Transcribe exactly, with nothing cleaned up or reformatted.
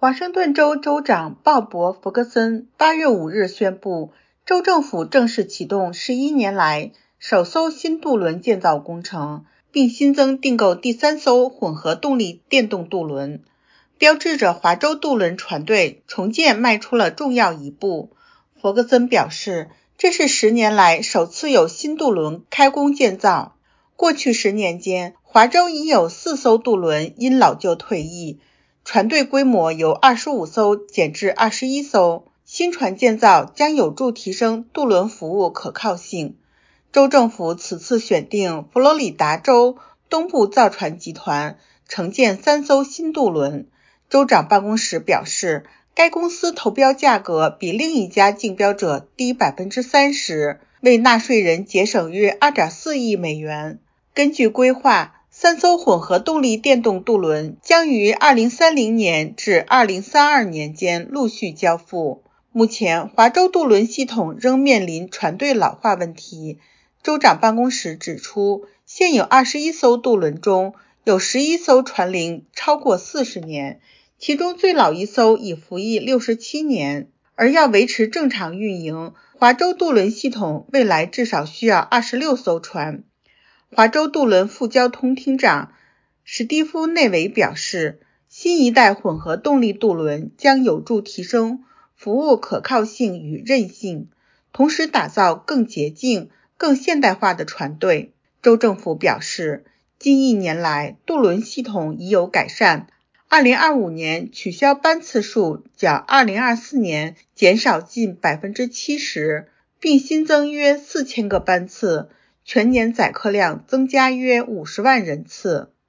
华盛顿州州长鲍勃·弗格森八月五日宣布，州政府正式启动十一年来首艘新渡轮建造工程，并新增订购第三艘混合动力电动渡轮，标志着华州渡轮船队重建迈出了重要一步。弗格森表示，这是十年来首次有新渡轮开工建造。过去十年间，华州已有四艘渡轮因老旧退役，船队规模由二十五艘减至二十一艘。新船建造将有助提升渡轮服务可靠性。州政府此次选定佛罗里达州东部造船集团承建三艘新渡轮。州长办公室表示，该公司投标价格比另一家竞标者低 百分之三十， 为纳税人节省约 二点四亿美元。根据规划，三艘混合动力电动渡轮将于二零三零年至二零三二年间陆续交付。目前，华州渡轮系统仍面临船队老化问题。州长办公室指出，现有二十一艘渡轮中，有十一艘船龄超过四十年，其中最老一艘已服役六十七年。而要维持正常运营，华州渡轮系统未来至少需要二十六艘船。华州渡轮副交通厅长史蒂夫·内维表示，新一代混合动力渡轮将有助提升服务可靠性与韧性，同时打造更洁净、更现代化的船队。州政府表示，近一年来渡轮系统已有改善，二零二五年取消班次数较二零二四年减少近 百分之七十， 并新增约四千个班次，全年载客量增加约五十万人次。